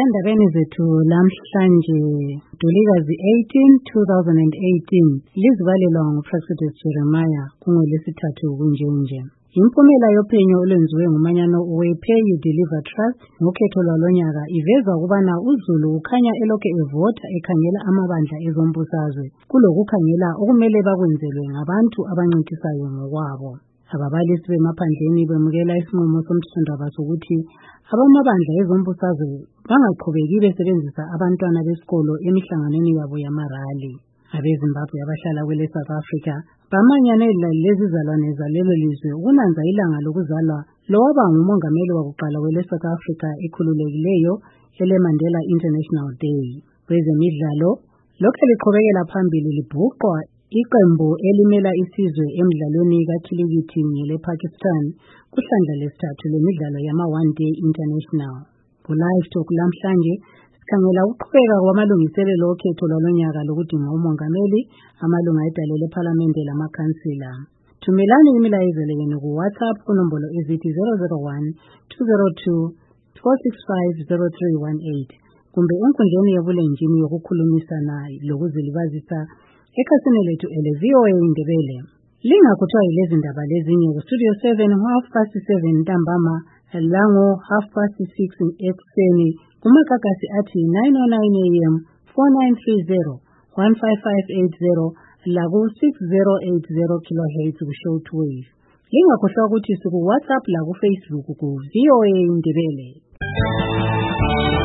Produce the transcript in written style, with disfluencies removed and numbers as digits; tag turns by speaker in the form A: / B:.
A: Endabeni zethu lamhlanje Ntulikazi 18, 2018 lizibalelwa nguProfessor Jeremiah kungolwesithathu kunjenje. Impumela yophenyo olwenziwe ngumanyano we-Pay You Deliver Trust ngokhetho lwalonyaka iveza ukubana uZulu ukhanya elokhe evota ekhangela amabandla ezombusazwe kulokukhangela okumele bakwenzelwe ngabantu abancintisayo ngokwabo. Ababalisi bemaphandleni bemukela isinqumo somthethwandaba sokuthi abamabandla ezombusazwe bangaqhubeki besebenzisa abantwana besikolo emihlanganweni yabo yamarali. AbeZimbabwe abahlala kwele South Africa bamanyane lezizalwane zalelo lizwe ukunanza ilanga lokuzalwa lowaba ngumongameli wakuqala kwele South Africa ekhululekileyo ele-Mandela International Day. Kwezemidlalo lokhu liqhubekela phambili libhuqwa iqembu elimela isizwe emidlalweni kakhilikithi le-Pakistan kuhlandla lesithathu lemidlalo yama-One Day International. Ku-Live Talk lamhlanje sikhangela ukuqhubeka kwamalungiselelo okhetho lwalonyaka lokudinga umongameli, amalunga edale lephalamende lamakhansila. Thumelani imilayezelo yenu ku-WhatsApp kunombolo ezithi 001-202-465-0318 kumbe enkundleni yebulenjini yokukhulumisana lokuzilibazisa ekhasini lethu ele-VOA Indebele. Lingakhuthwa yilezi ndaba lezinye ku-Studio 7 7:30 ntambama lango 6:30 ekuseni kumakagasi athi 909 AM 4930 15580 laku-6080 kHz ku-shortwave. Lingakhohlwa ukuthi siku-WhatsApp laku-Facebook ku-VOA Indebele.